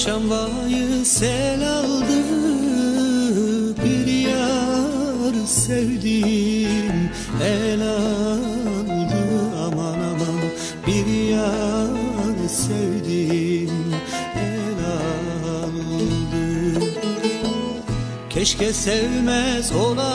Çarşambayı sel aldı, bir yar sevdim el aldı. Aman aman, bir yar sevdim el aldı. Keşke sevmez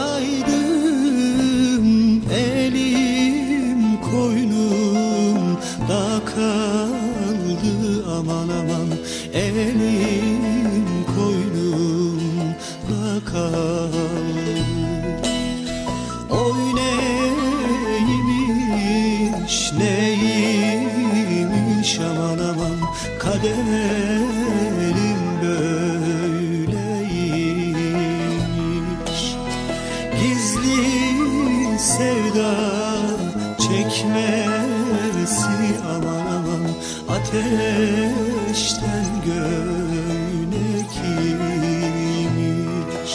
olaydım, elim koynumda kaldı. Aman aman, elim koynumda kaldı. Oy neymiş neymiş, aman aman, kaderim böyleymiş. Gizli sevda çekmesi, aman aman, ateşten göğnek imiş.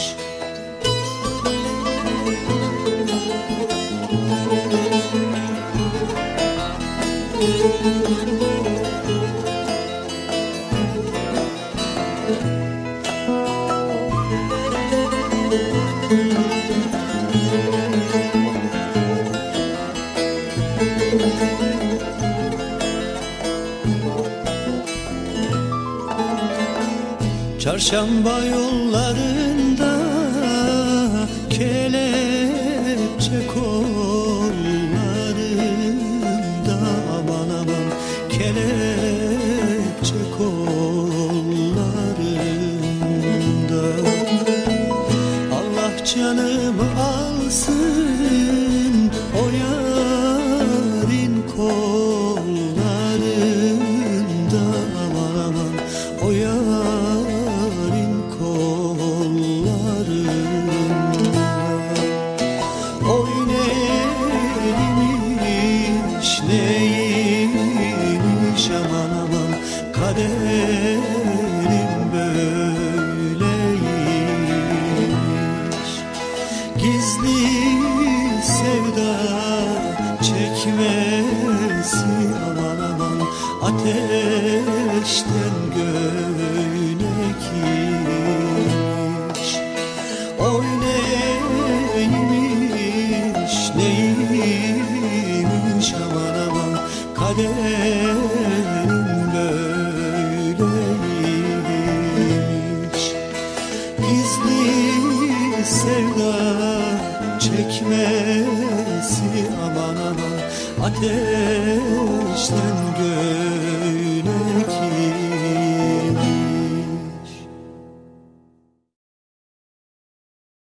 Çarşamba yollarında kelepçe kollarında, aman aman, kelepçe kollarında. Allah canımı alsın o yarın kollarında, aman aman, o yarın kollarında. Oy neymiş neymiş, aman aman, kaderim böyleymiş. Gizli sevda çekmesi, aman aman, ateşten göğnek imiş. Oy neymiş neymiş, aman aman, kaderim böyleymiş. Gizli sevda çekmesi, aman aman, ateşten göğnek